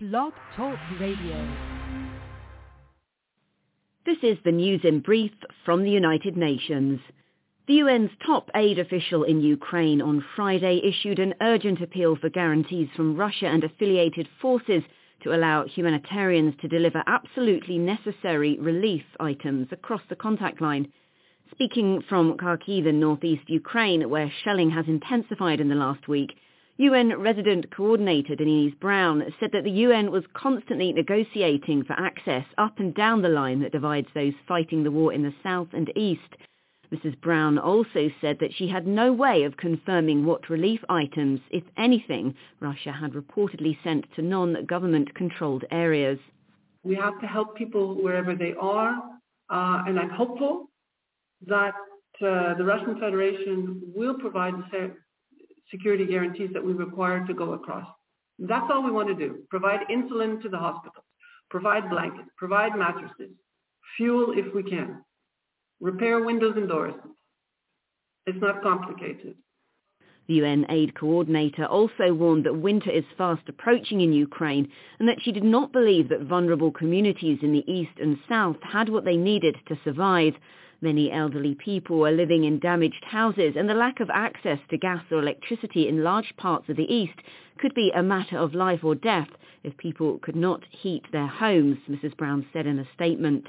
Blog Talk Radio. This is the news in brief from the United Nations. The UN's top aid official in Ukraine on Friday issued an urgent appeal for guarantees from Russia and affiliated forces to allow humanitarians to deliver absolutely necessary relief items across the contact line. Speaking from Kharkiv in northeast Ukraine, where shelling has intensified in the last week, UN Resident Coordinator Denise Brown said that the UN was constantly negotiating for access up and down the line that divides those fighting the war in the south and east. Mrs. Brown also said that she had no way of confirming what relief items, if anything, Russia had reportedly sent to non-government-controlled areas. We have to help people wherever they are, and I'm hopeful that the Russian Federation will provide the security guarantees that we require to go across. That's all we want to do. Provide insulin to the hospitals, provide blankets, provide mattresses, fuel if we can, repair windows and doors. It's not complicated. The UN aid coordinator also warned that winter is fast approaching in Ukraine and that she did not believe that vulnerable communities in the east and south had what they needed to survive. Many elderly people are living in damaged houses, and the lack of access to gas or electricity in large parts of the east could be a matter of life or death if people could not heat their homes, Mrs. Brown said in a statement.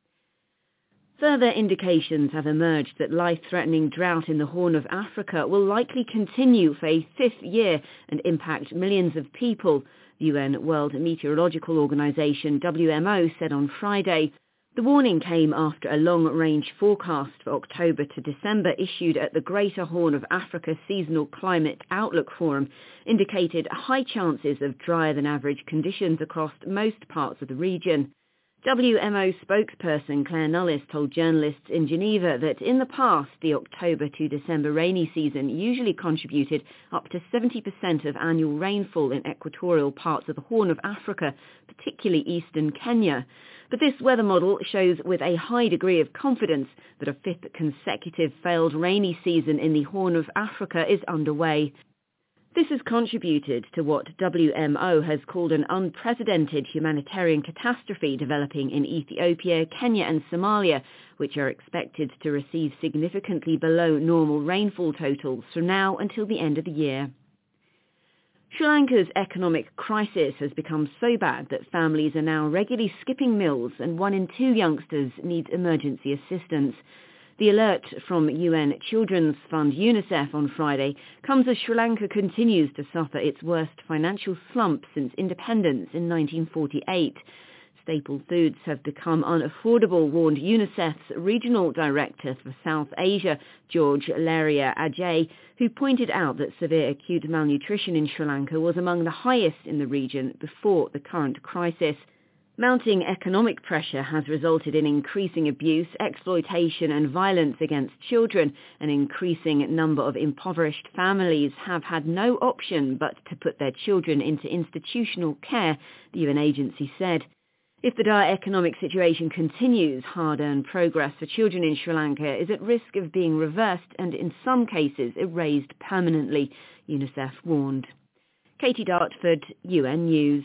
Further indications have emerged that life-threatening drought in the Horn of Africa will likely continue for a fifth year and impact millions of people, the UN World Meteorological Organization WMO said on Friday. The warning came after a long-range forecast for October to December issued at the Greater Horn of Africa Seasonal Climate Outlook Forum indicated high chances of drier-than-average conditions across most parts of the region. WMO spokesperson Claire Nullis told journalists in Geneva that in the past, the October to December rainy season usually contributed up to 70% of annual rainfall in equatorial parts of the Horn of Africa, particularly eastern Kenya. But this weather model shows with a high degree of confidence that a fifth consecutive failed rainy season in the Horn of Africa is underway. This has contributed to what WMO has called an unprecedented humanitarian catastrophe developing in Ethiopia, Kenya and Somalia, which are expected to receive significantly below normal rainfall totals from now until the end of the year. Sri Lanka's economic crisis has become so bad that families are now regularly skipping meals and 1 in 2 youngsters need emergency assistance. The alert from UN Children's Fund UNICEF on Friday comes as Sri Lanka continues to suffer its worst financial slump since independence in 1948. Staple foods have become unaffordable, warned UNICEF's regional director for South Asia, George Laria Ajay, who pointed out that severe acute malnutrition in Sri Lanka was among the highest in the region before the current crisis. Mounting economic pressure has resulted in increasing abuse, exploitation and violence against children. An increasing number of impoverished families have had no option but to put their children into institutional care, the UN agency said. If the dire economic situation continues, hard-earned progress for children in Sri Lanka is at risk of being reversed and in some cases erased permanently, UNICEF warned. Katie Dartford, UN News.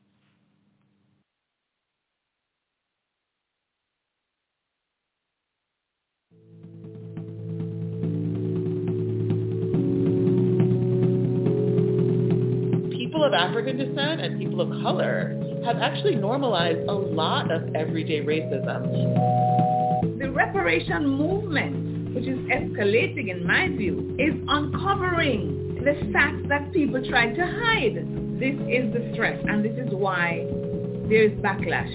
People of African descent and people of color have actually normalized a lot of everyday racism. The reparation movement, which is escalating in my view, is uncovering the facts that people tried to hide. This is the threat, and this is why there is backlash.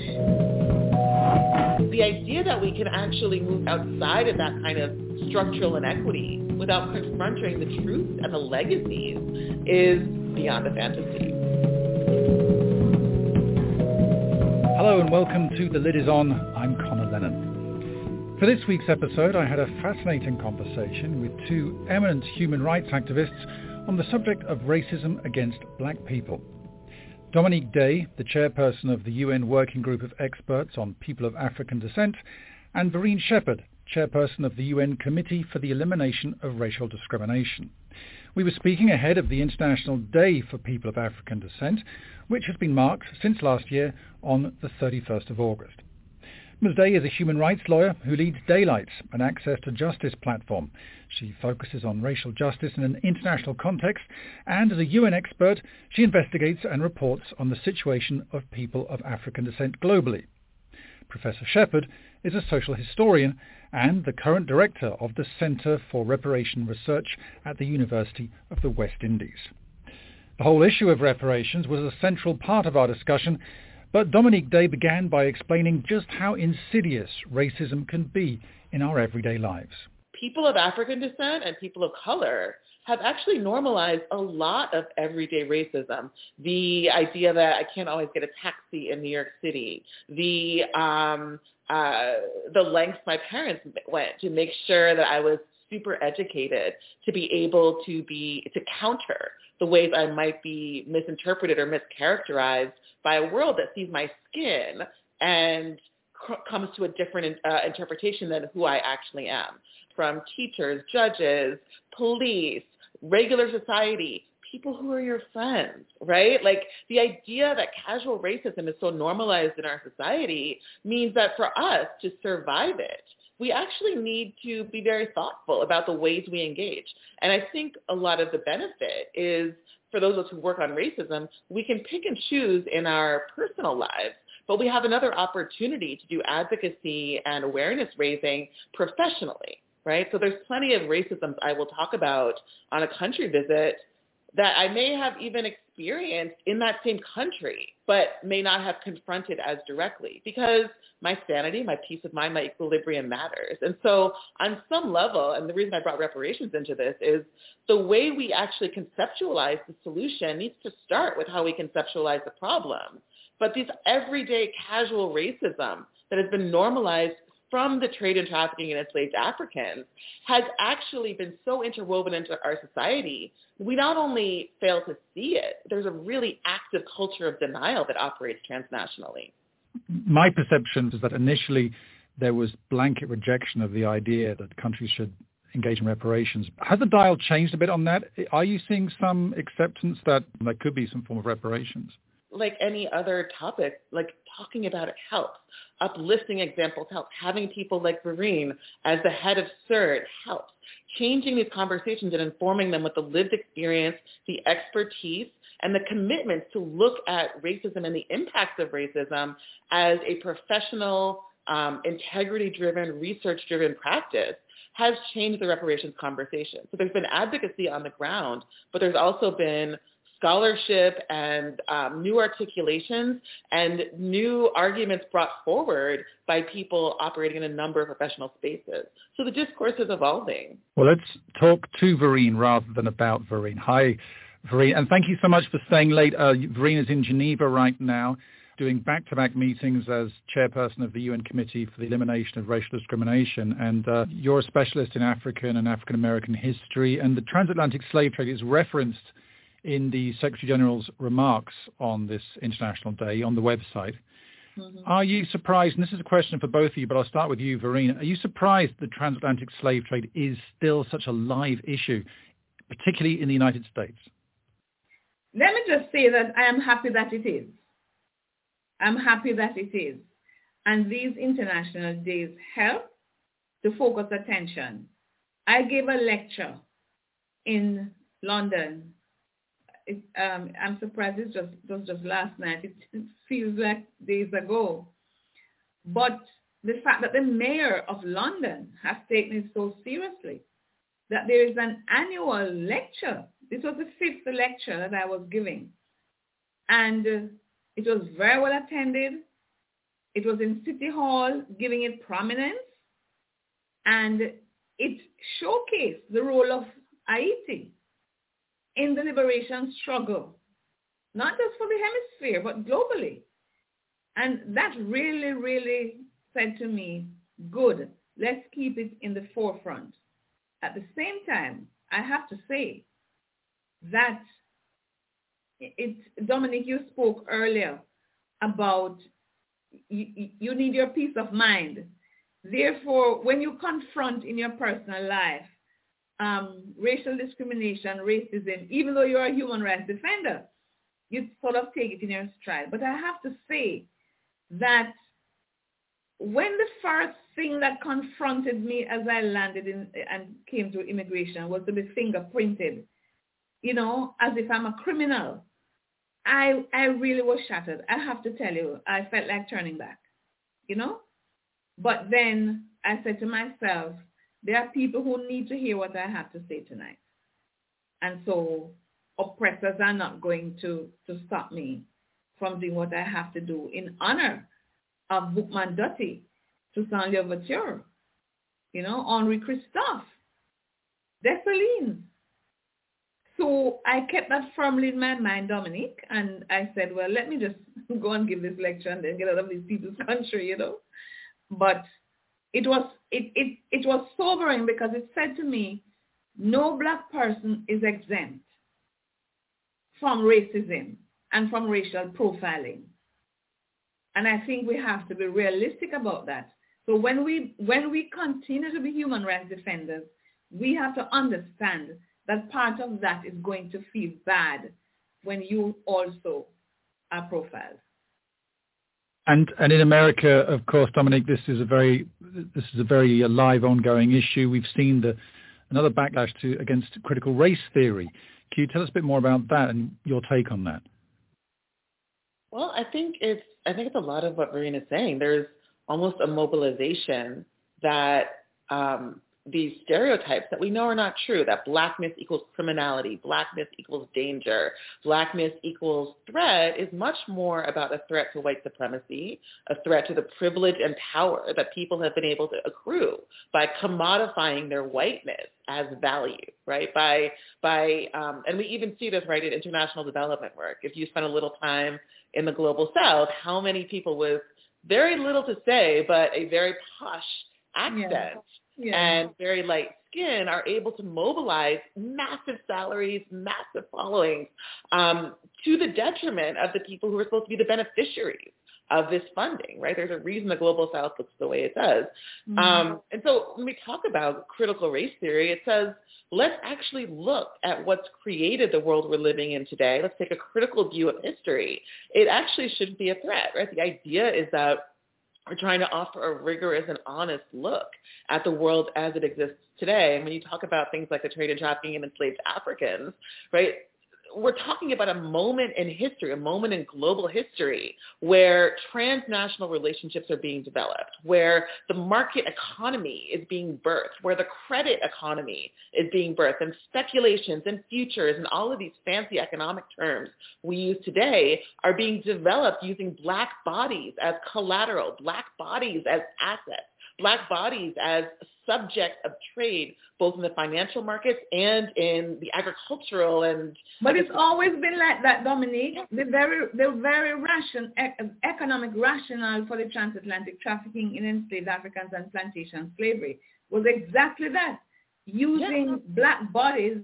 The idea that we can actually move outside of that kind of structural inequity without confronting the truth and the legacies is beyond a fantasy. Hello and welcome to The Lid Is On. I'm Connor Lennon. For this week's episode, I had a fascinating conversation with 2 eminent human rights activists on the subject of racism against black people. Dominique Day, the chairperson of the UN Working Group of Experts on People of African Descent, and Vereen Shepherd, chairperson of the UN Committee for the Elimination of Racial Discrimination. We were speaking ahead of the International Day for People of African Descent, which has been marked since last year on the 31st of August. Ms. Day is a human rights lawyer who leads Daylight, an access to justice platform. She focuses on racial justice in an international context, and as a UN expert, she investigates and reports on the situation of people of African descent globally. Professor Shepherd is a social historian and the current director of the Centre for Reparation Research at the University of the West Indies. The whole issue of reparations was a central part of our discussion, but Dominique Day began by explaining just how insidious racism can be in our everyday lives. People of African descent and people of color have actually normalized a lot of everyday racism. The idea that I can't always get a taxi in New York City, the lengths my parents went to make sure that I was super educated to be able to counter the ways I might be misinterpreted or mischaracterized by a world that sees my skin and comes to a different interpretation than who I actually am. From teachers, judges, police, regular society, people who are your friends, right? Like the idea that casual racism is so normalized in our society means that for us to survive it, we actually need to be very thoughtful about the ways we engage. And I think a lot of the benefit is for those of us who work on racism, we can pick and choose in our personal lives, but we have another opportunity to do advocacy and awareness raising professionally, right? So there's plenty of racism I will talk about on a country visit that I may have even experienced in that same country, but may not have confronted as directly because my sanity, my peace of mind, my equilibrium matters. And so on some level, and the reason I brought reparations into this is the way we actually conceptualize the solution needs to start with how we conceptualize the problem. But this everyday casual racism that has been normalized from the trade and trafficking in enslaved Africans has actually been so interwoven into our society, we not only fail to see it, there's a really active culture of denial that operates transnationally. My perception is that initially there was blanket rejection of the idea that countries should engage in reparations. Has the dial changed a bit on that? Are you seeing some acceptance that there could be some form of reparations? Like any other topic, like talking about it helps. Uplifting examples helps. Having people like Vereen as the head of CERT helps. Changing these conversations and informing them with the lived experience, the expertise, and the commitment to look at racism and the impacts of racism as a professional, integrity-driven, research-driven practice has changed the reparations conversation. So there's been advocacy on the ground, but there's also been scholarship and new articulations and new arguments brought forward by people operating in a number of professional spaces. So the discourse is evolving. Well, let's talk to Vereen rather than about Vereen. Hi, Vereen, and thank you so much for staying late. Vereen is in Geneva right now doing back-to-back meetings as chairperson of the UN Committee for the Elimination of Racial Discrimination. And you're a specialist in African and African-American history, and the transatlantic slave trade is referenced in the Secretary General's remarks on this International Day on the website. Mm-hmm. Are you surprised, and this is a question for both of you, but I'll start with you, Vereen, are you surprised the transatlantic slave trade is still such a live issue, particularly in the United States? Let me just say that I am happy that it is. I'm happy that it is. And these international days help to focus attention. I gave a lecture in London. I'm surprised it was just last night. It feels like days ago. But the fact that the mayor of London has taken it so seriously, that there is an annual lecture. This was the 5th lecture that I was giving. And it was very well attended. It was in City Hall, giving it prominence. And it showcased the role of Haiti in the liberation struggle, not just for the hemisphere, but globally. And that really, really said to me, good, let's keep it in the forefront. At the same time, I have to say that Dominique, you spoke earlier about you need your peace of mind. Therefore, when you confront in your personal life racial discrimination, racism, even though you're a human rights defender, you sort of take it in your stride. But I have to say that when the first thing that confronted me as I landed in and came to immigration was to be fingerprinted, you know, as if I'm a criminal, I really was shattered. I have to tell you, I felt like turning back, you know. But then I said to myself, there are people who need to hear what I have to say tonight. And so oppressors are not going to stop me from doing what I have to do in honor of Boukman Dutty, Toussaint Louverture, you know, Henri Christophe, Dessalines. So I kept that firmly in my mind, Dominique, and I said, well, let me just go and give this lecture and then get out of these people's country, you know. But it was sobering because it said to me, no black person is exempt from racism and from racial profiling. And I think we have to be realistic about that. So when we continue to be human rights defenders, we have to understand that part of that is going to feel bad when you also are profiled. And in America, of course, Dominique, this is a very live, ongoing issue. We've seen another backlash against critical race theory. Can you tell us a bit more about that and your take on that? Well, I think it's a lot of what Verena is saying. There's almost a mobilization that these stereotypes that we know are not true, that blackness equals criminality, blackness equals danger, blackness equals threat, is much more about a threat to white supremacy, a threat to the privilege and power that people have been able to accrue by commodifying their whiteness as value, right? And we even see this, right, in international development work. If you spend a little time in the global south, how many people with very little to say but a very posh accent and very light skin are able to mobilize massive salaries, massive followings, to the detriment of the people who are supposed to be the beneficiaries of this funding, right? There's a reason the global south looks the way it does. And so when we talk about critical race theory, it says, let's actually look at what's created the world we're living in today. Let's take a critical view of history. It actually shouldn't be a threat, right? The idea is that we're trying to offer a rigorous and honest look at the world as it exists today. And when you talk about things like the trade and trafficking of enslaved Africans, right, we're talking about a moment in history, a moment in global history where transnational relationships are being developed, where the market economy is being birthed, where the credit economy is being birthed, and speculations and futures and all of these fancy economic terms we use today are being developed using black bodies as collateral, black bodies as assets, black bodies as subject of trade, both in the financial markets and in the agricultural and... But it's always been like that, Dominique. The very economic rationale for the transatlantic trafficking in enslaved Africans and plantation slavery was exactly that, using black bodies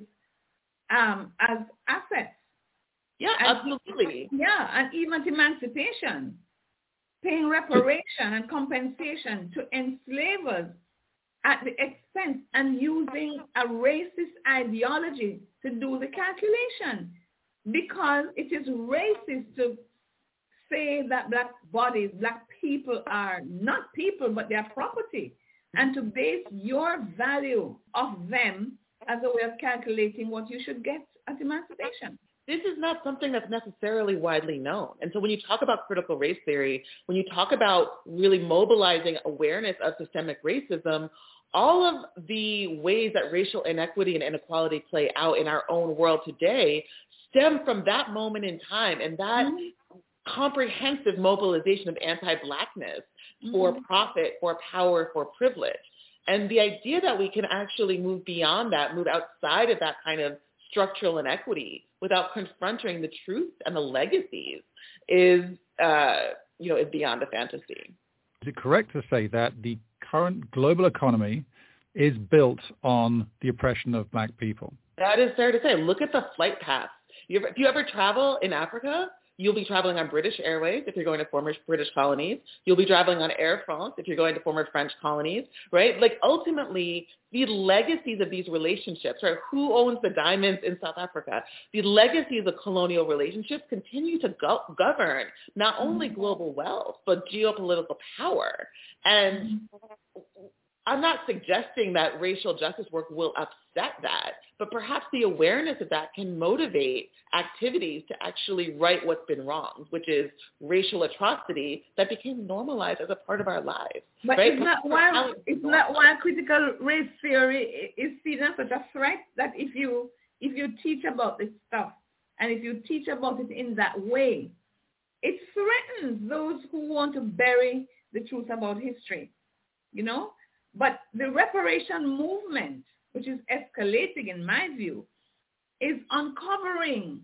as assets. Yeah, absolutely. And even emancipation, paying reparation and compensation to enslavers at the expense and using a racist ideology to do the calculation, because it is racist to say that black bodies, black people are not people, but they are property, and to base your value of them as a way of calculating what you should get at emancipation. This is not something that's necessarily widely known. And so when you talk about critical race theory, when you talk about really mobilizing awareness of systemic racism, all of the ways that racial inequity and inequality play out in our own world today stem from that moment in time and that comprehensive mobilization of anti-blackness for profit, for power, for privilege. And the idea that we can actually move beyond that, move outside of that kind of structural inequity without confronting the truth and the legacies is beyond a fantasy. Is it correct to say that the current global economy is built on the oppression of black people? That is fair to say. Look at the flight paths. If you ever travel in Africa, You'll be traveling on British Airways if you're going to former British colonies. You'll be traveling on Air France if you're going to former French colonies, right? Like ultimately, the legacies of these relationships, right? Who owns the diamonds in South Africa? The legacies of colonial relationships continue to govern not only global wealth, but geopolitical power. And I'm not suggesting that racial justice work will upset that, but perhaps the awareness of that can motivate activities to actually right what's been wrong, which is racial atrocity that became normalized as a part of our lives. But right? Isn't that why critical race theory is seen as such a threat? That if you teach about this stuff and if you teach about it in that way, it threatens those who want to bury the truth about history, you know? But the reparation movement, which is escalating in my view, is uncovering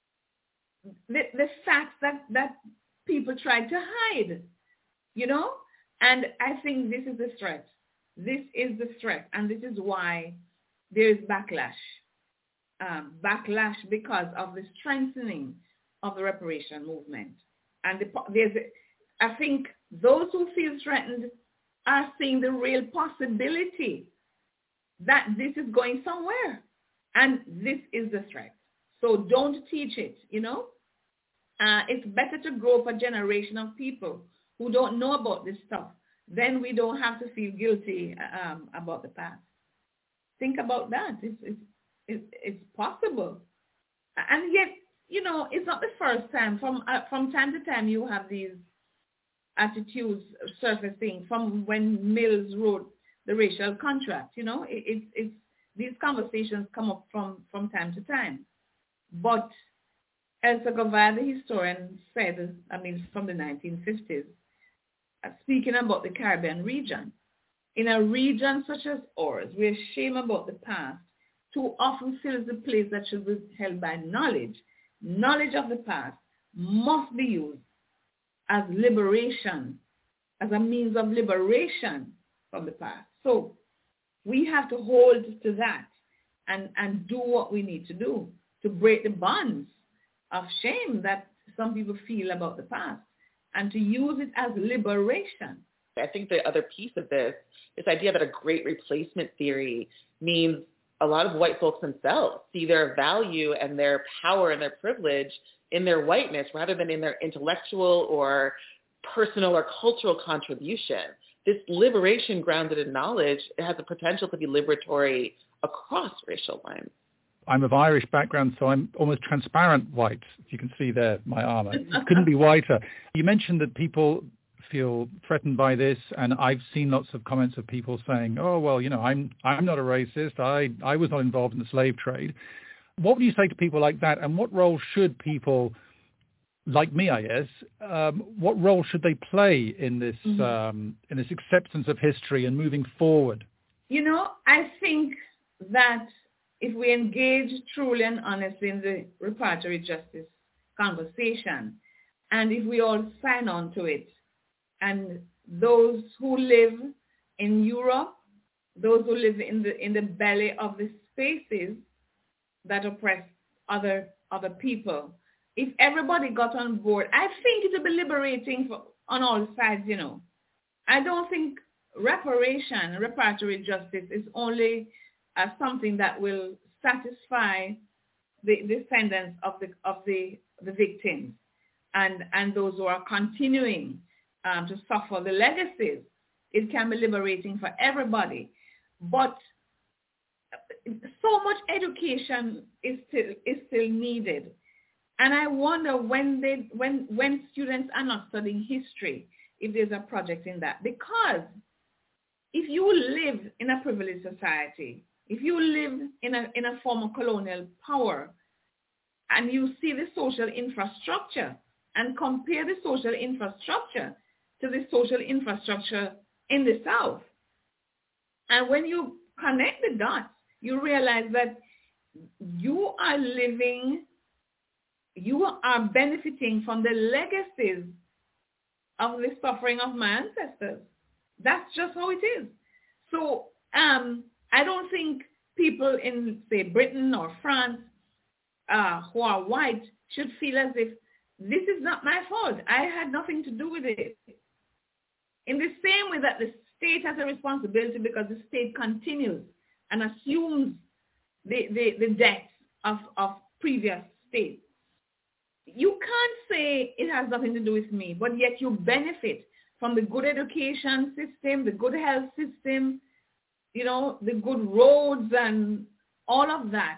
the facts that people tried to hide, you know? And I think this is the threat. This is the threat, and this is why there is backlash. Backlash because of the strengthening of the reparation movement. And I think those who feel threatened are seeing the real possibility that this is going somewhere. And this is the threat. So don't teach it, you know. It's better to grow up a generation of people who don't know about this stuff. Then we don't have to feel guilty about the past. Think about that. It's possible. And yet, you know, it's not the first time. From time to time, you have these attitudes surfacing from when Mills wrote the racial contract. You know, it's these conversations come up from time to time. But Elsa Govad, the historian, said, I mean, from the 1950s, speaking about the Caribbean region, in a region such as ours, where shame about the past too often fills the place that should be held by knowledge. Knowledge of the past must be used as liberation, as a means of liberation from the past. So we have to hold to that and do what we need to do to break the bonds of shame that some people feel about the past and to use it as liberation. I think the other piece of this idea that a great replacement theory means a lot of white folks themselves see their value and their power and their privilege in their whiteness rather than in their intellectual or personal or cultural contribution. This liberation grounded in knowledge, it has the potential to be liberatory across racial lines. I'm of Irish background, so I'm almost transparent white. If you can see there, my armor. Couldn't be whiter. You mentioned that people feel threatened by this, and I've seen lots of comments of people saying, oh, well, you know, I'm not a racist. I was not involved in the slave trade. What would you say to people like that, and what role should people like me, I guess, what role should they play in this acceptance of history and moving forward? You know, I think that if we engage truly and honestly in the reparatory justice conversation, and if we all sign on to it, and those who live in Europe, those who live in the belly of the spaces that oppress other people, if everybody got on board, I think it would be liberating on all sides, you know. I don't think reparatory justice is only something that will satisfy the descendants of the victims and those who are continuing to suffer the legacies. It can be liberating for everybody. But so much education is still needed. And I wonder when students are not studying history, if there's a project in that. Because if you live in a privileged society, if you live in a former colonial power, and you see the social infrastructure and compare the social infrastructure to the social infrastructure in the South, and when you connect the dots, you realize that you are benefiting from the legacies of the suffering of my ancestors. That's just how it is. So I don't think people in, say, Britain or France who are white should feel as if this is not my fault. I had nothing to do with it. In the same way that the state has a responsibility because the state continues and assumes the debts of previous states. You can't say it has nothing to do with me, but yet you benefit from the good education system, the good health system, the good roads and all of that.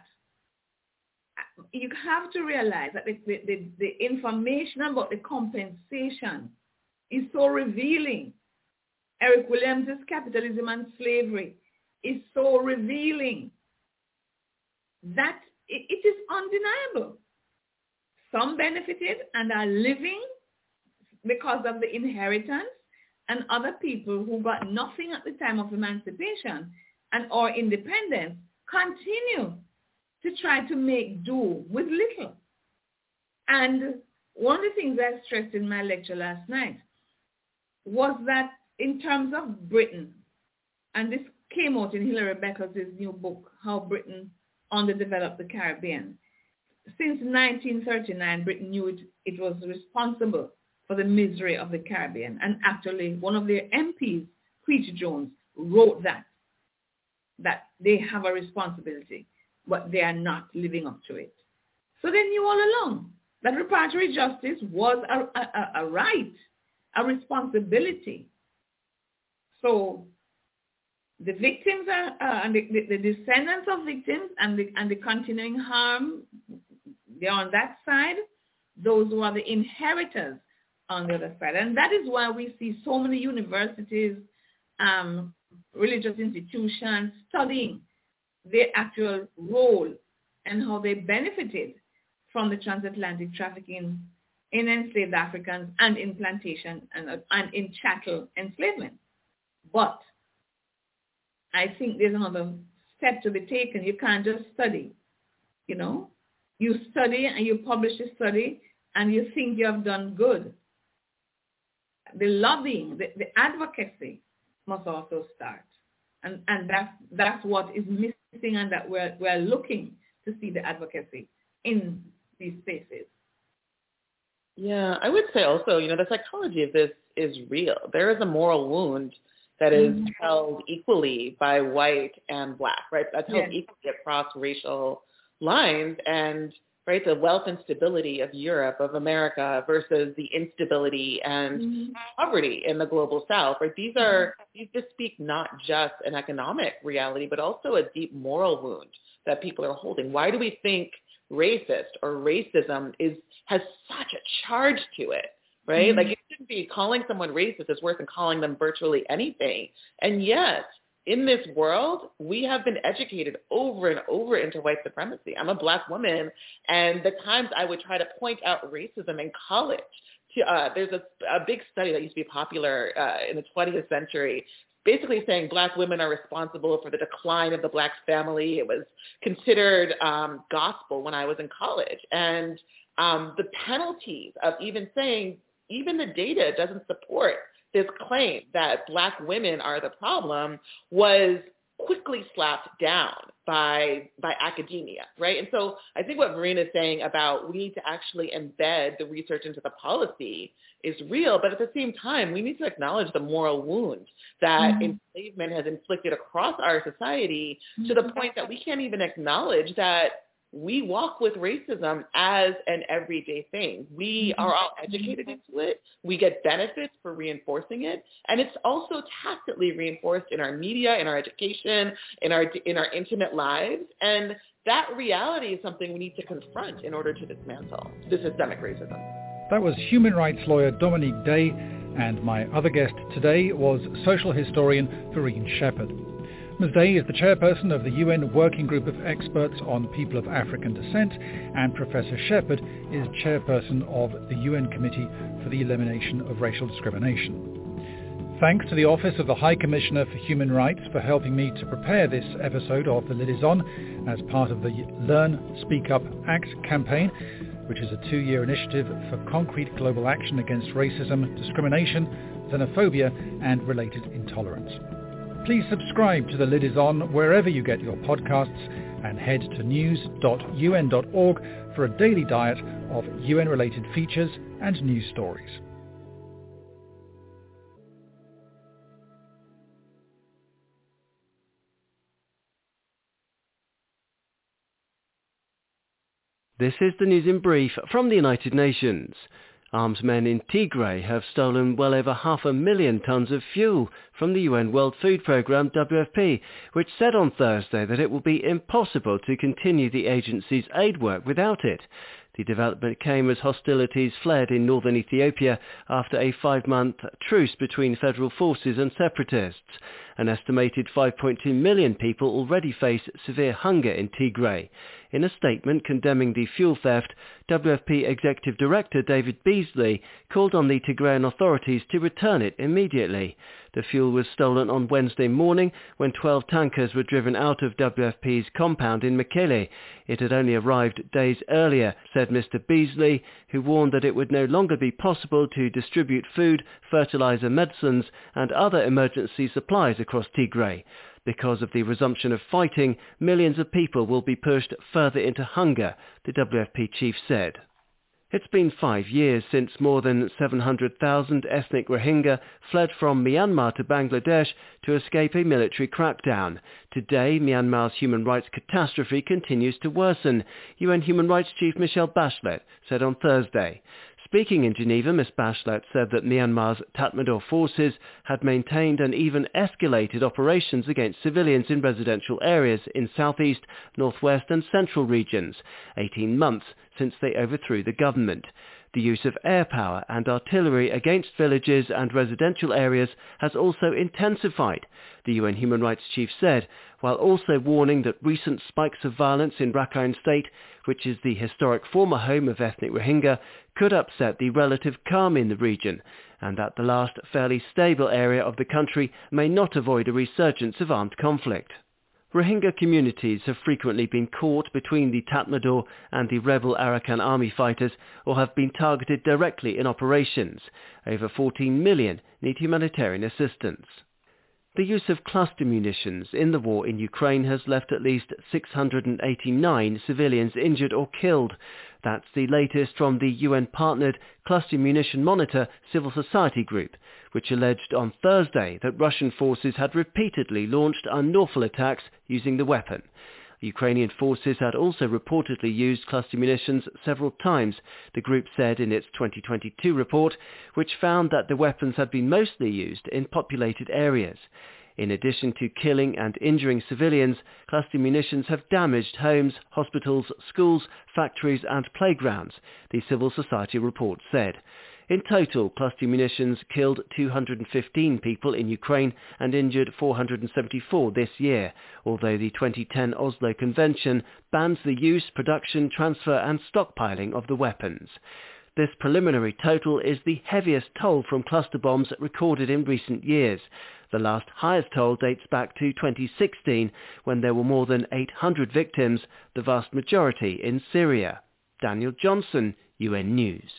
You have to realize that the information about the compensation is so revealing. Eric Williams' Capitalism and Slavery is so revealing that it is undeniable. Some benefited and are living because of the inheritance, and other people who got nothing at the time of emancipation or independence continue to try to make do with little. And one of the things I stressed in my lecture last night was that in terms of Britain, and this came out in Hilary Beckles' new book, How Britain Underdeveloped the Caribbean. Since 1939, Britain knew it was responsible for the misery of the Caribbean. And actually, one of their MPs, Creech Jones, wrote that they have a responsibility, but they are not living up to it. So they knew all along that reparatory justice was a right, a responsibility. So the victims and the descendants of victims and the continuing harm, they're on that side. Those who are the inheritors on the other side. And that is why we see so many universities, religious institutions studying their actual role and how they benefited from the transatlantic trafficking in enslaved Africans and in plantation and in chattel enslavement. But I think there's another step to be taken. You can't just study, You study and you publish a study and you think you have done good. The lobbying, the advocacy must also start. And that's what is missing, and that we're looking to see the advocacy in these spaces. Yeah, I would say also, the psychology of this is real. There is a moral wound that is held equally by white and black, right? That's held equally across racial lines, and right, the wealth and stability of Europe, of America, versus the instability and poverty in the global South, right? These just speak not just an economic reality, but also a deep moral wound that people are holding. Why do we think racist or racism has such a charge to it, right? Like, it shouldn't be calling someone racist is worse than calling them virtually anything. And yet, in this world, we have been educated over and over into white supremacy. I'm a black woman, and the times I would try to point out racism in college, there's a big study that used to be popular in the 20th century, basically saying black women are responsible for the decline of the black family. It was considered gospel when I was in college. And the penalties of even saying, even the data doesn't support this claim that black women are the problem, was quickly slapped down by academia, right? And so I think what Marina is saying about we need to actually embed the research into the policy is real, but at the same time, we need to acknowledge the moral wound that enslavement has inflicted across our society to the point that we can't even acknowledge that we walk with racism as an everyday thing. We are all educated into it. We get benefits for reinforcing it. And it's also tacitly reinforced in our media, in our education, in our intimate lives. And that reality is something we need to confront in order to dismantle the systemic racism. That was human rights lawyer Dominique Day, and my other guest today was social historian Vereen Shepherd. Ms. Day is the chairperson of the UN Working Group of Experts on People of African Descent, and Professor Shepherd is chairperson of the UN Committee for the Elimination of Racial Discrimination. Thanks to the Office of the High Commissioner for Human Rights for helping me to prepare this episode of The Lid Is On as part of the Learn, Speak Up, Act campaign, which is a 2-year initiative for concrete global action against racism, discrimination, xenophobia, and related intolerance. Please subscribe to The Lid Is On wherever you get your podcasts, and head to news.un.org for a daily diet of UN-related features and news stories. This is the news in brief from the United Nations. Armed men in Tigray have stolen well over 500,000 tons of fuel from the UN World Food Programme WFP, which said on Thursday that it will be impossible to continue the agency's aid work without it. The development came as hostilities fled in northern Ethiopia after a 5-month truce between federal forces and separatists. An estimated 5.2 million people already face severe hunger in Tigray. In a statement condemning the fuel theft, WFP Executive Director David Beasley called on the Tigrayan authorities to return it immediately. The fuel was stolen on Wednesday morning when 12 tankers were driven out of WFP's compound in Mekele. It had only arrived days earlier, said Mr. Beasley, who warned that it would no longer be possible to distribute food, fertilizer, medicines and other emergency supplies across Tigray. Because of the resumption of fighting, millions of people will be pushed further into hunger, the WFP chief said. It's been 5 years since more than 700,000 ethnic Rohingya fled from Myanmar to Bangladesh to escape a military crackdown. Today, Myanmar's human rights catastrophe continues to worsen, UN Human Rights Chief Michelle Bachelet said on Thursday. Speaking in Geneva, Ms. Bachelet said that Myanmar's Tatmadaw forces had maintained and even escalated operations against civilians in residential areas in southeast, northwest and central regions, 18 months since they overthrew the government. The use of air power and artillery against villages and residential areas has also intensified, the UN Human Rights Chief said, while also warning that recent spikes of violence in Rakhine State, which is the historic former home of ethnic Rohingya, could upset the relative calm in the region, and that the last fairly stable area of the country may not avoid a resurgence of armed conflict. Rohingya communities have frequently been caught between the Tatmadaw and the rebel Arakan army fighters or have been targeted directly in operations. Over 14 million need humanitarian assistance. The use of cluster munitions in the war in Ukraine has left at least 689 civilians injured or killed. That's the latest from the UN-partnered Cluster Munition Monitor civil society group, which alleged on Thursday that Russian forces had repeatedly launched unlawful attacks using the weapon. Ukrainian forces had also reportedly used cluster munitions several times, the group said in its 2022 report, which found that the weapons had been mostly used in populated areas. In addition to killing and injuring civilians, cluster munitions have damaged homes, hospitals, schools, factories and playgrounds, the civil society report said. In total, cluster munitions killed 215 people in Ukraine and injured 474 this year, although the 2010 Oslo Convention bans the use, production, transfer and stockpiling of the weapons. This preliminary total is the heaviest toll from cluster bombs recorded in recent years. The last highest toll dates back to 2016, when there were more than 800 victims, the vast majority in Syria. Daniel Johnson, UN News.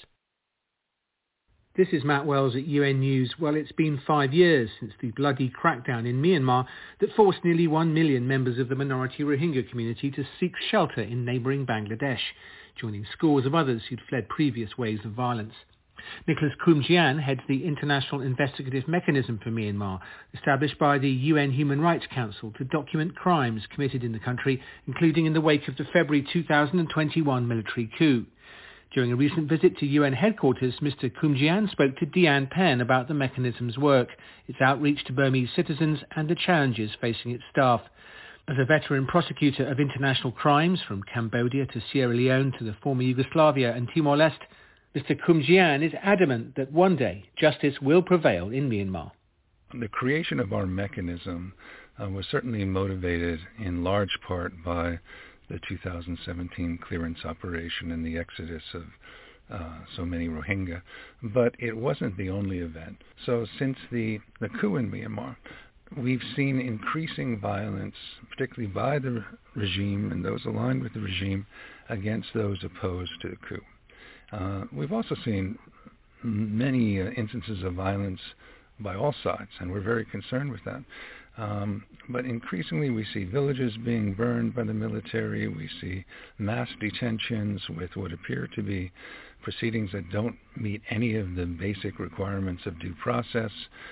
This is Matt Wells at UN News. Well, it's been 5 years since the bloody crackdown in Myanmar that forced nearly 1 million members of the minority Rohingya community to seek shelter in neighbouring Bangladesh, joining scores of others who'd fled previous waves of violence. Nicholas Koumjian heads the International Investigative Mechanism for Myanmar, established by the UN Human Rights Council to document crimes committed in the country, including in the wake of the February 2021 military coup. During a recent visit to UN headquarters, Mr. Koumjian spoke to Diane Penn about the mechanism's work, its outreach to Burmese citizens and the challenges facing its staff. As a veteran prosecutor of international crimes from Cambodia to Sierra Leone to the former Yugoslavia and Timor-Leste, Mr. Koumjian is adamant that one day justice will prevail in Myanmar. The creation of our mechanism was certainly motivated in large part by the 2017 clearance operation and the exodus of so many Rohingya, but it wasn't the only event. So since the coup in Myanmar, we've seen increasing violence, particularly by the regime and those aligned with the regime, against those opposed to the coup. We've also seen many instances of violence by all sides, and we're very concerned with that. But increasingly we see villages being burned by the military. We see mass detentions with what appear to be proceedings that don't meet any of the basic requirements of due process.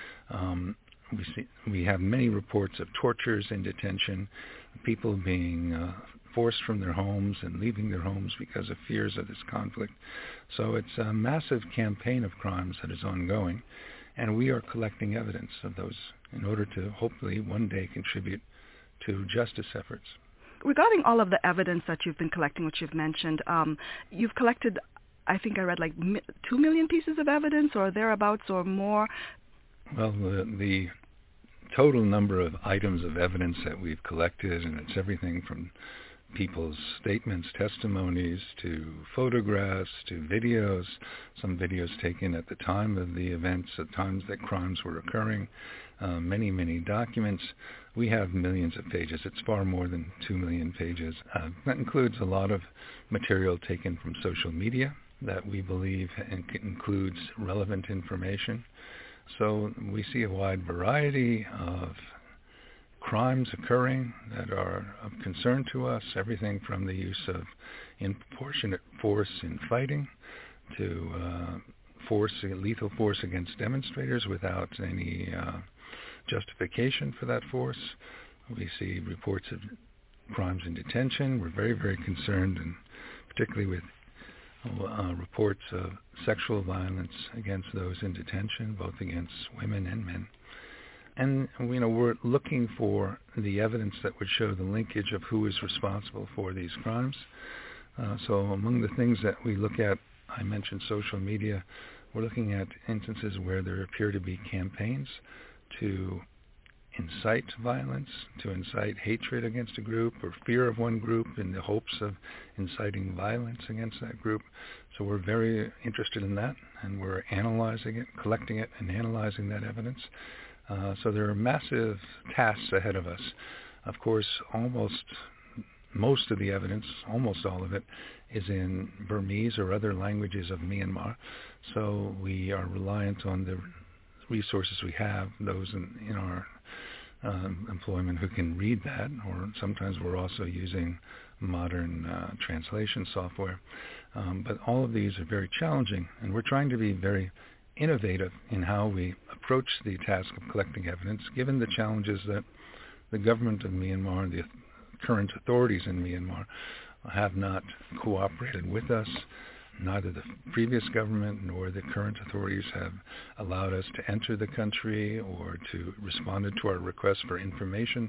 We have many reports of tortures in detention, people being forced from their homes and leaving their homes because of fears of this conflict. So it's a massive campaign of crimes that is ongoing, and we are collecting evidence of those in order to hopefully one day contribute to justice efforts. Regarding all of the evidence that you've been collecting, which you've mentioned, you've collected, I think I read, like 2 million pieces of evidence or thereabouts or more. Well, the total number of items of evidence that we've collected, and it's everything from people's statements, testimonies, to photographs, to videos, some videos taken at the time of the events, at times that crimes were occurring, many, many documents. We have millions of pages. It's far more than 2 million pages. That includes a lot of material taken from social media that we believe includes relevant information. So we see a wide variety of crimes occurring that are of concern to us, everything from the use of disproportionate force in fighting to lethal force against demonstrators without any justification for that force. We see reports of crimes in detention. We're very, very concerned, and particularly with reports of sexual violence against those in detention, both against women and men. And, we're looking for the evidence that would show the linkage of who is responsible for these crimes. So among the things that we look at, I mentioned social media. We're looking at instances where there appear to be campaigns to incite violence, to incite hatred against a group or fear of one group in the hopes of inciting violence against that group. So we're very interested in that, and we're analyzing it, collecting it, and analyzing that evidence. So there are massive tasks ahead of us. Of course, most of the evidence, almost all of it, is in Burmese or other languages of Myanmar. So we are reliant on the resources we have, those in our employment who can read that, or sometimes we're also using modern translation software. But all of these are very challenging, and we're trying to be very innovative in how we approach the task of collecting evidence, given the challenges that the government of Myanmar and the current authorities in Myanmar have not cooperated with us. Neither the previous government nor the current authorities have allowed us to enter the country or to respond to our requests for information.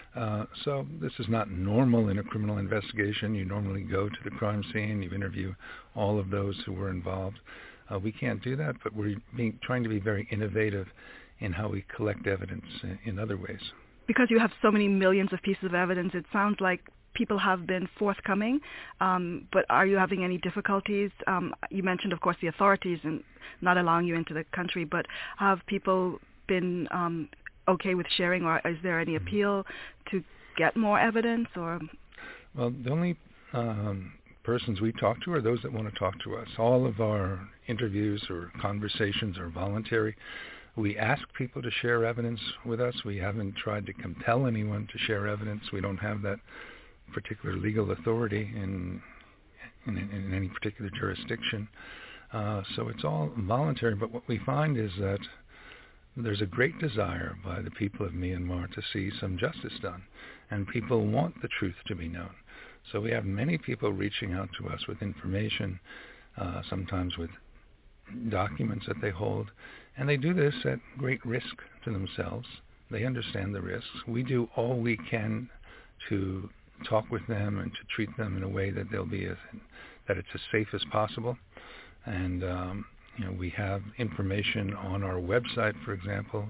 So this is not normal in a criminal investigation. You normally go to the crime scene, you interview all of those who were involved. We can't do that, but we're trying to be very innovative in how we collect evidence in other ways. Because you have so many millions of pieces of evidence, it sounds like people have been forthcoming, but are you having any difficulties? You mentioned, of course, the authorities and not allowing you into the country, but have people been okay with sharing, or is there any appeal to get more evidence? Or well, the only persons we talk to are those that want to talk to us. All of our interviews or conversations are voluntary. We ask people to share evidence with us. We haven't tried to compel anyone to share evidence. We don't have that particular legal authority in any particular jurisdiction. So it's all voluntary, but what we find is that there's a great desire by the people of Myanmar to see some justice done, and people want the truth to be known. So we have many people reaching out to us with information, sometimes with documents that they hold, and they do this at great risk to themselves. They understand the risks. We do all we can to talk with them and to treat them in a way that that it's as safe as possible. And we have information on our website, for example,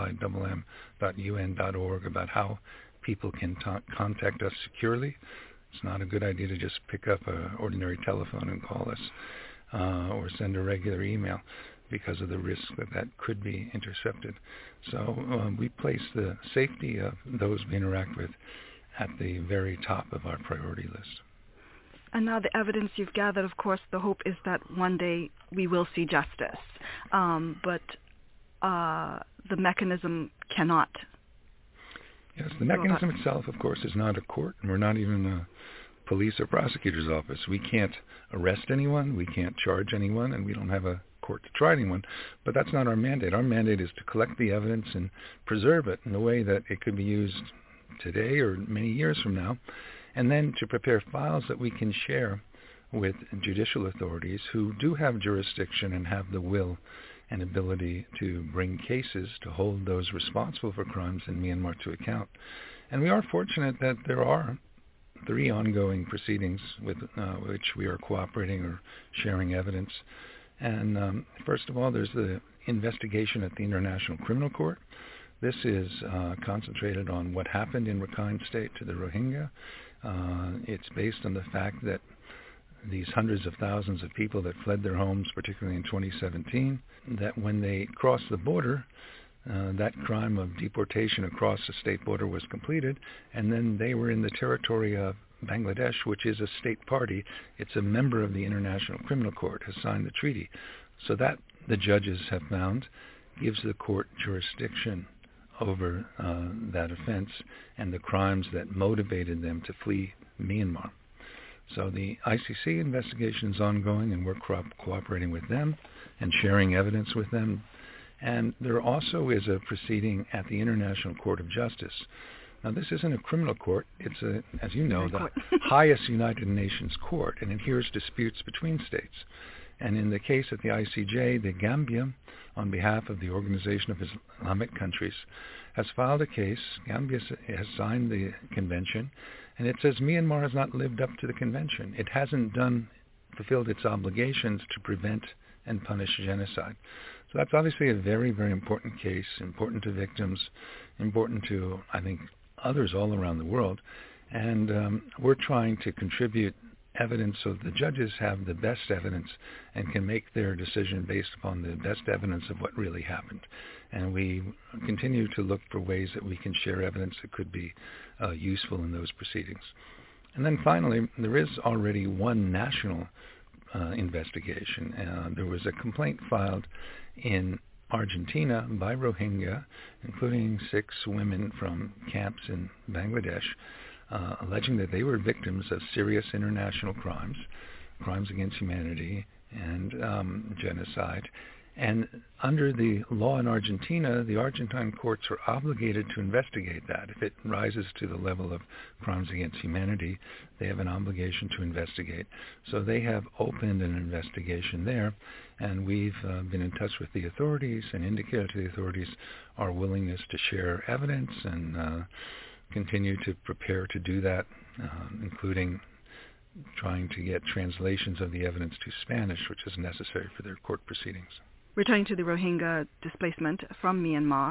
iimm.un.org, about how people can contact us securely. It's not a good idea to just pick up an ordinary telephone and call us or send a regular email, because of the risk that could be intercepted. So we place the safety of those we interact with at the very top of our priority list. And now the evidence you've gathered, of course, the hope is that one day we will see justice. But the mechanism cannot Yes, the mechanism itself, of course, is not a court, and we're not even a police or prosecutor's office. We can't arrest anyone, we can't charge anyone, and we don't have a court to try anyone. But that's not our mandate. Our mandate is to collect the evidence and preserve it in a way that it could be used today or many years from now, and then to prepare files that we can share with judicial authorities who do have jurisdiction and have the will and ability to bring cases to hold those responsible for crimes in Myanmar to account. And we are fortunate that there are 3 ongoing proceedings with which we are cooperating or sharing evidence. And first of all, there's the investigation at the International Criminal Court. This is concentrated on what happened in Rakhine State to the Rohingya. It's based on the fact that these hundreds of thousands of people that fled their homes, particularly in 2017, that when they crossed the border, that crime of deportation across the state border was completed, and then they were in the territory of Bangladesh, which is a state party. It's a member of the International Criminal Court, has signed the treaty. So that, the judges have found, gives the court jurisdiction over that offense and the crimes that motivated them to flee Myanmar. So the ICC investigation is ongoing, and we're cooperating with them and sharing evidence with them. And there also is a proceeding at the International Court of Justice. Now, this isn't a criminal court. It's, as you know, the highest United Nations court, and it hears disputes between states. And in the case at the ICJ, the Gambia, on behalf of the Organization of Islamic Countries, has filed a case. Gambia has signed the convention, and it says Myanmar has not lived up to the convention. It hasn't fulfilled its obligations to prevent and punish genocide. So that's obviously a very, very important case, important to victims, important to, I think, others all around the world. And we're trying to contribute evidence so the judges have the best evidence and can make their decision based upon the best evidence of what really happened. And we continue to look for ways that we can share evidence that could be useful in those proceedings. And then finally, there is already one national investigation. There was a complaint filed in Argentina by Rohingya, including 6 women from camps in Bangladesh, alleging that they were victims of serious international crimes, crimes against humanity, and genocide. And under the law in Argentina, the Argentine courts are obligated to investigate that. If it rises to the level of crimes against humanity, they have an obligation to investigate. So they have opened an investigation there, and we've been in touch with the authorities and indicated to the authorities our willingness to share evidence and continue to prepare to do that, including trying to get translations of the evidence to Spanish, which is necessary for their court proceedings. Returning to the Rohingya displacement from Myanmar,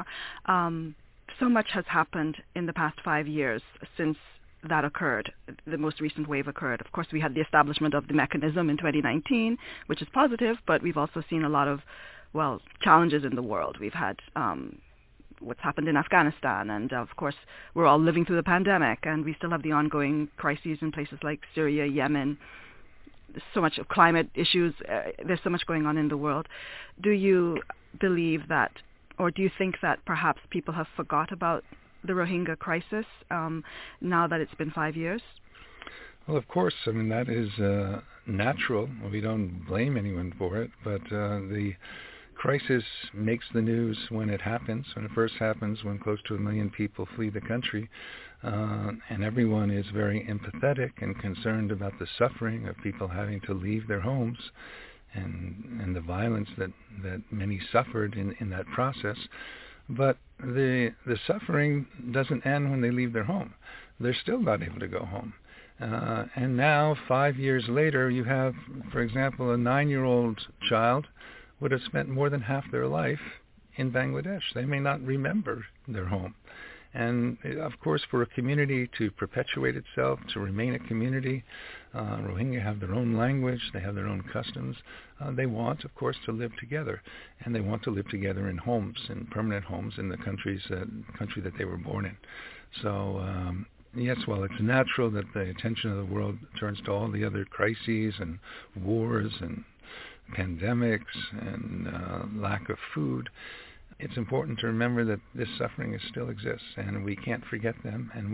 so much has happened in the past 5 years since that occurred, the most recent wave occurred. Of course, we had the establishment of the mechanism in 2019, which is positive, but we've also seen a lot of, challenges in the world. We've had what's happened in Afghanistan, and of course, we're all living through the pandemic, and we still have the ongoing crises in places like Syria, Yemen. There's so much of climate issues. There's so much going on in the world. Do you believe that, or do you think that perhaps people have forgot about the Rohingya crisis now that it's been 5 years? Well, of course. I mean, that is natural. We don't blame anyone for it, but the crisis makes the news when it happens. When it first happens, when close to 1 million people flee the country, and everyone is very empathetic and concerned about the suffering of people having to leave their homes and the violence that many suffered in that process. But the suffering doesn't end when they leave their home. They're still not able to go home. And now, 5 years later, you have, for example, a 9-year-old child would have spent more than half their life in Bangladesh. They may not remember their home. And of course, for a community to perpetuate itself, to remain a community, Rohingya have their own language, they have their own customs. They want, of course, to live together. And they want to live together in homes, in permanent homes in the country that they were born in. So, yes, while it's natural that the attention of the world turns to all the other crises and wars and pandemics and lack of food, it's important to remember that this suffering still exists, and we can't forget them, and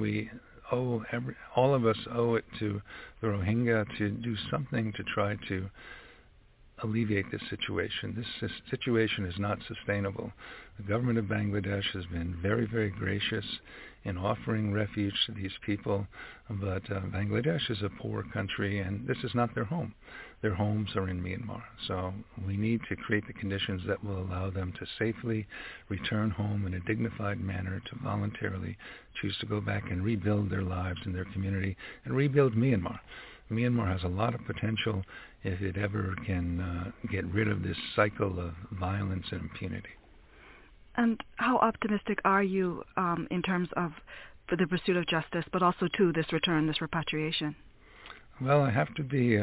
all of us owe it to the Rohingya to do something to try to alleviate this situation. This situation is not sustainable. The government of Bangladesh has been very, very gracious in offering refuge to these people, but Bangladesh is a poor country, and this is not their home. Their homes are in Myanmar. So we need to create the conditions that will allow them to safely return home in a dignified manner, to voluntarily choose to go back and rebuild their lives in their community and rebuild Myanmar. Myanmar has a lot of potential if it ever can get rid of this cycle of violence and impunity. And how optimistic are you in terms of for the pursuit of justice, but also to this return, this repatriation? Well, I have to be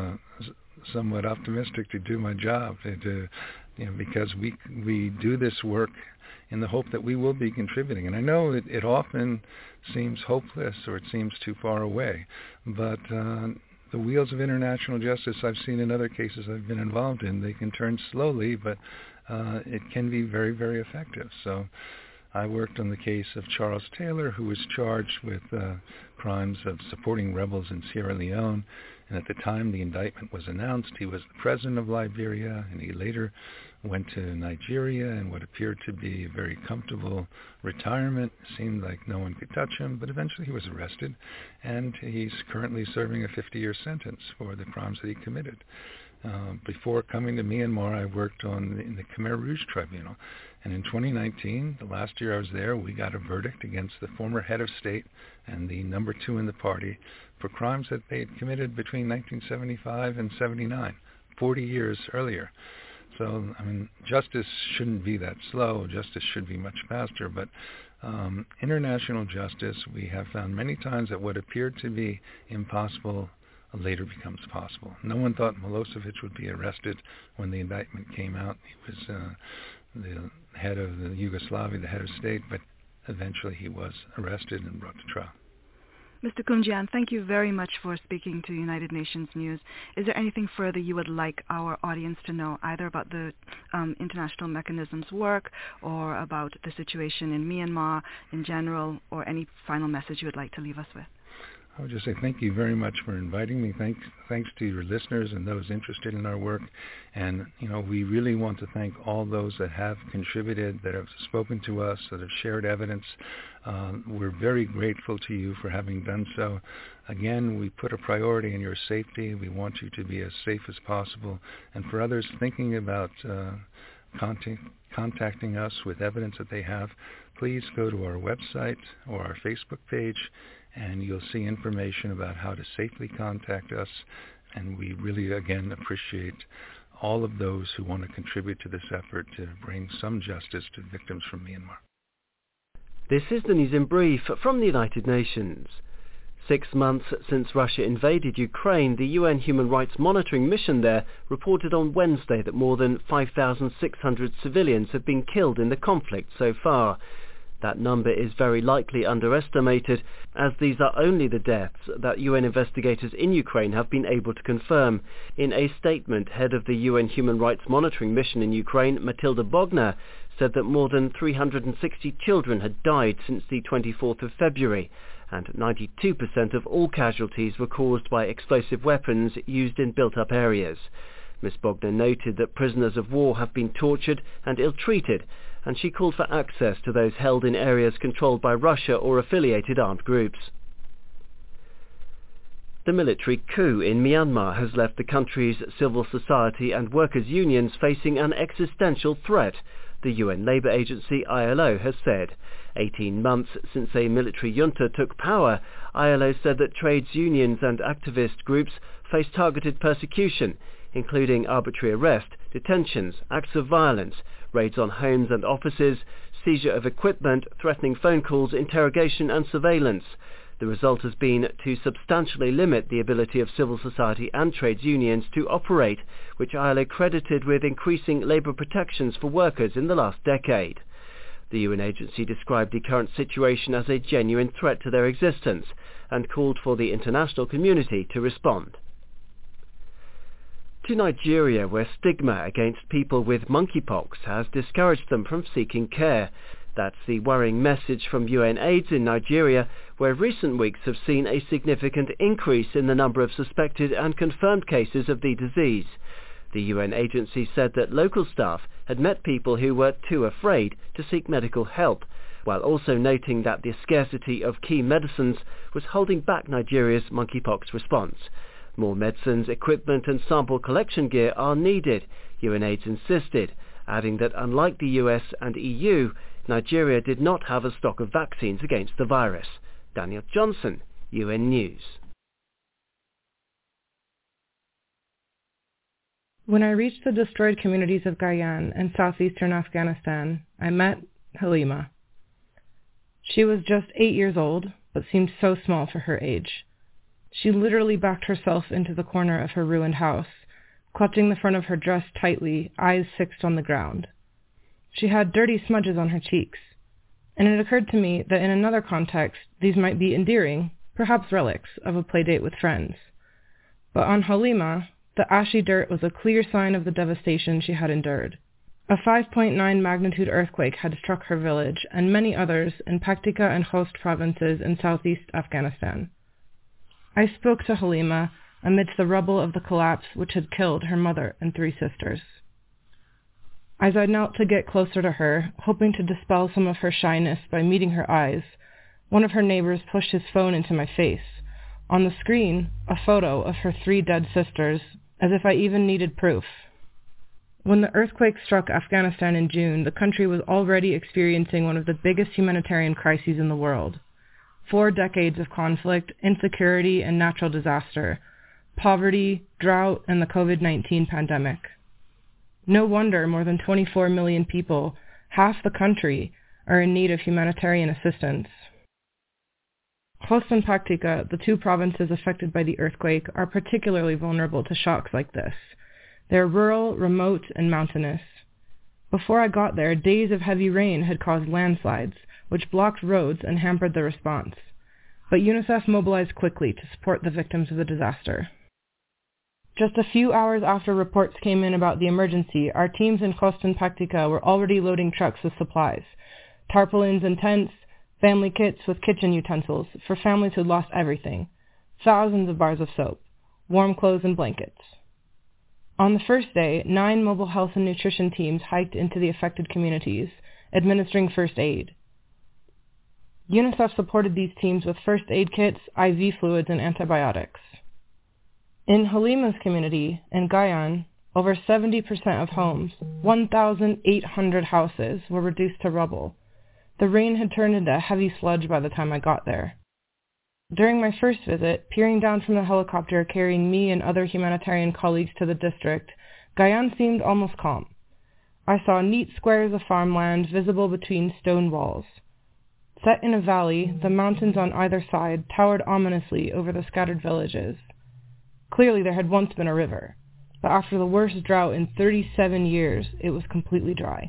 somewhat optimistic to do my job, because we do this work in the hope that we will be contributing. And I know it often seems hopeless or it seems too far away, but the wheels of international justice I've seen in other cases I've been involved in, they can turn slowly, but it can be very, very effective. So I worked on the case of Charles Taylor, who was charged with crimes of supporting rebels in Sierra Leone. And at the time the indictment was announced, he was the president of Liberia, and he later went to Nigeria in what appeared to be a very comfortable retirement. It seemed like no one could touch him, but eventually he was arrested, and he's currently serving a 50-year sentence for the crimes that he committed. Before coming to Myanmar, I worked in the Khmer Rouge Tribunal. And in 2019, the last year I was there, we got a verdict against the former head of state and the number 2 in the party for crimes that they had committed between 1975 and 79, 40 years earlier. So, justice shouldn't be that slow. Justice should be much faster. But international justice, we have found many times that what appeared to be impossible later becomes possible. No one thought Milosevic would be arrested when the indictment came out. He was the head of the Yugoslavia, the head of state, but eventually he was arrested and brought to trial. Mr. Koumjian, thank you very much for speaking to United Nations News. Is there anything further you would like our audience to know, either about the international mechanism's work or about the situation in Myanmar in general, or any final message you would like to leave us with? I would just say thank you very much for inviting me. Thanks to your listeners and those interested in our work. And, we really want to thank all those that have contributed, that have spoken to us, that have shared evidence. We're very grateful to you for having done so. Again, we put a priority in your safety. We want you to be as safe as possible. And for others thinking about contacting us with evidence that they have, please go to our website or our Facebook page, and you'll see information about how to safely contact us. And we really, again, appreciate all of those who want to contribute to this effort to bring some justice to victims from Myanmar. This is the News in Brief from the United Nations. 6 months since Russia invaded Ukraine, the UN Human Rights Monitoring Mission there reported on Wednesday that more than 5,600 civilians have been killed in the conflict so far. That number is very likely underestimated, as these are only the deaths that UN investigators in Ukraine have been able to confirm. In a statement, head of the UN Human Rights Monitoring Mission in Ukraine, Matilda Bogner, said that more than 360 children had died since the 24th of February, and 92% of all casualties were caused by explosive weapons used in built-up areas. Ms. Bogner noted that prisoners of war have been tortured and ill-treated, and she called for access to those held in areas controlled by Russia or affiliated armed groups. The military coup in Myanmar has left the country's civil society and workers' unions facing an existential threat, the UN labour agency ILO has said. 18 months since a military junta took power, ILO said that trades unions and activist groups face targeted persecution, including arbitrary arrest, detentions, acts of violence, raids on homes and offices, seizure of equipment, threatening phone calls, interrogation and surveillance. The result has been to substantially limit the ability of civil society and trades unions to operate, which ILO credited with increasing labour protections for workers in the last decade. The UN agency described the current situation as a genuine threat to their existence and called for the international community to respond. to Nigeria, where stigma against people with monkeypox has discouraged them from seeking care. That's the worrying message from UNAIDS in Nigeria, where recent weeks have seen a significant increase in the number of suspected and confirmed cases of the disease. The UN agency said that local staff had met people who were too afraid to seek medical help, while also noting that the scarcity of key medicines was holding back Nigeria's monkeypox response. More medicines, equipment and sample collection gear are needed, UNAIDS insisted, adding that unlike the US and EU, Nigeria did not have a stock of vaccines against the virus. Daniel Johnson, UN News. When I reached the destroyed communities of Gayan and southeastern Afghanistan, I met Halima. She was just 8 years old, but seemed so small for her age. She literally backed herself into the corner of her ruined house, clutching the front of her dress tightly, eyes fixed on the ground. She had dirty smudges on her cheeks, and it occurred to me that in another context these might be endearing, perhaps relics, of a playdate with friends. But on Halima, the ashy dirt was a clear sign of the devastation she had endured. A 5.9 magnitude earthquake had struck her village and many others in Paktika and Khost provinces in southeast Afghanistan. I spoke to Halima amidst the rubble of the collapse which had killed her mother and 3 sisters. As I knelt to get closer to her, hoping to dispel some of her shyness by meeting her eyes, one of her neighbors pushed his phone into my face. On the screen, a photo of her 3 dead sisters, as if I even needed proof. When the earthquake struck Afghanistan in June, the country was already experiencing one of the biggest humanitarian crises in the world. 4 decades of conflict, insecurity, and natural disaster, poverty, drought, and the COVID-19 pandemic. No wonder more than 24 million people, half the country, are in need of humanitarian assistance. Khost and Paktika, the 2 provinces affected by the earthquake, are particularly vulnerable to shocks like this. They're rural, remote, and mountainous. Before I got there, days of heavy rain had caused landslides, which blocked roads and hampered the response. But UNICEF mobilized quickly to support the victims of the disaster. Just a few hours after reports came in about the emergency, our teams in Khost and Paktika were already loading trucks with supplies, tarpaulins and tents, family kits with kitchen utensils for families who'd lost everything, thousands of bars of soap, warm clothes and blankets. On the first day, 9 mobile health and nutrition teams hiked into the affected communities, administering first aid. UNICEF supported these teams with first aid kits, IV fluids, and antibiotics. In Halima's community, in Gayan, over 70% of homes, 1,800 houses, were reduced to rubble. The rain had turned into heavy sludge by the time I got there. During my first visit, peering down from the helicopter carrying me and other humanitarian colleagues to the district, Gayan seemed almost calm. I saw neat squares of farmland visible between stone walls. Set in a valley, the mountains on either side towered ominously over the scattered villages. Clearly there had once been a river, but after the worst drought in 37 years, it was completely dry.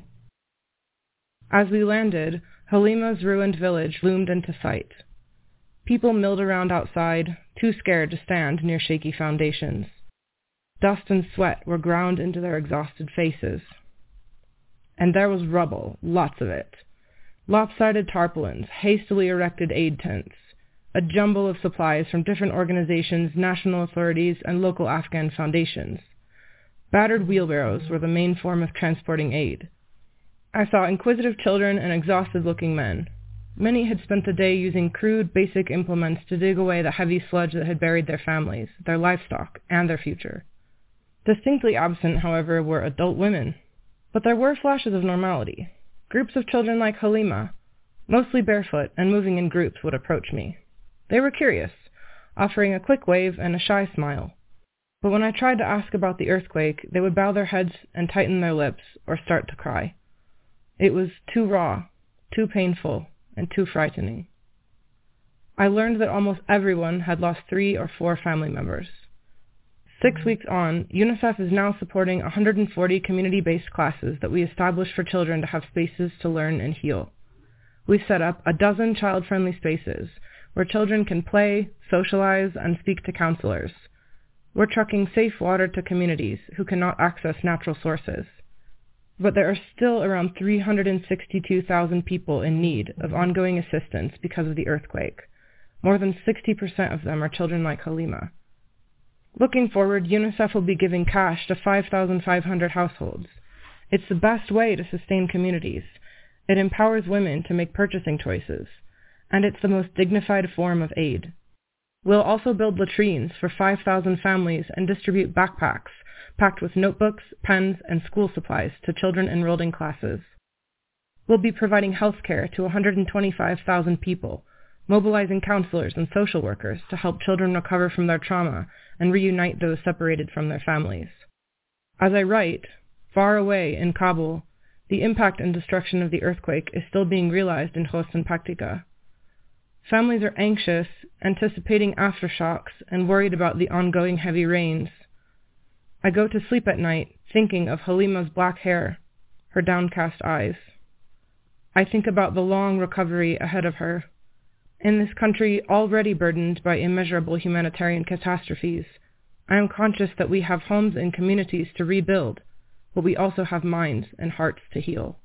As we landed, Halima's ruined village loomed into sight. People milled around outside, too scared to stand near shaky foundations. Dust and sweat were ground into their exhausted faces. And there was rubble, lots of it. Lopsided tarpaulins, hastily erected aid tents, a jumble of supplies from different organizations, national authorities, and local Afghan foundations. Battered wheelbarrows were the main form of transporting aid. I saw inquisitive children and exhausted-looking men. Many had spent the day using crude, basic implements to dig away the heavy sludge that had buried their families, their livestock, and their future. Distinctly absent, however, were adult women. But there were flashes of normality. Groups of children like Halima, mostly barefoot and moving in groups, would approach me. They were curious, offering a quick wave and a shy smile. But when I tried to ask about the earthquake, they would bow their heads and tighten their lips or start to cry. It was too raw, too painful, and too frightening. I learned that almost everyone had lost 3 or 4 family members. 6 weeks on, UNICEF is now supporting 140 community-based classes that we established for children to have spaces to learn and heal. We've set up 12 child-friendly spaces where children can play, socialize, and speak to counselors. We're trucking safe water to communities who cannot access natural sources. But there are still around 362,000 people in need of ongoing assistance because of the earthquake. More than 60% of them are children like Halima. Looking forward, UNICEF will be giving cash to 5,500 households. It's the best way to sustain communities. It empowers women to make purchasing choices. And it's the most dignified form of aid. We'll also build latrines for 5,000 families and distribute backpacks packed with notebooks, pens, and school supplies to children enrolled in classes. We'll be providing health care to 125,000 people, mobilizing counselors and social workers to help children recover from their trauma and reunite those separated from their families. As I write, far away in Kabul, the impact and destruction of the earthquake is still being realized in Khost and Paktika. Families are anxious, anticipating aftershocks, and worried about the ongoing heavy rains. I go to sleep at night thinking of Halima's black hair, her downcast eyes. I think about the long recovery ahead of her. In this country already burdened by immeasurable humanitarian catastrophes, I am conscious that we have homes and communities to rebuild, but we also have minds and hearts to heal.